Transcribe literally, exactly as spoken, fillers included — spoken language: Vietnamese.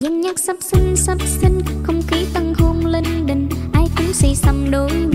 Dân nhạc sắp sinh sắp sinh, không khí tân hôn linh đình, ai cũng xì xầm đôi